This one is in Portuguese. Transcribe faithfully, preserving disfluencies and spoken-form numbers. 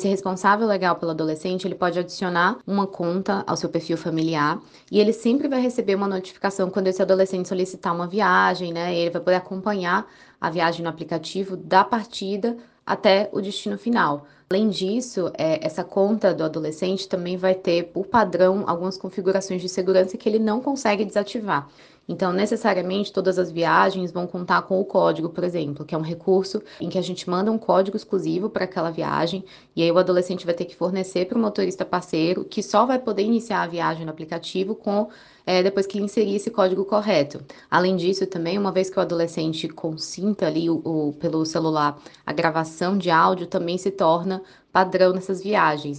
esse responsável legal pelo adolescente, ele pode adicionar uma conta ao seu perfil familiar e ele sempre vai receber uma notificação quando esse adolescente solicitar uma viagem, né? Ele vai poder acompanhar a viagem no aplicativo da partida até o destino final. Além disso, é, essa conta do adolescente também vai ter, por padrão, algumas configurações de segurança que ele não consegue desativar. Então, necessariamente, todas as viagens vão contar com o código, por exemplo, que é um recurso em que a gente manda um código exclusivo para aquela viagem, e aí o adolescente vai ter que fornecer para o motorista parceiro, que só vai poder iniciar a viagem no aplicativo com é, depois que ele inserir esse código correto. Além disso, também, uma vez que o adolescente consinta ali o, o- pelo celular a gravação de áudio, também se torna padrão nessas viagens.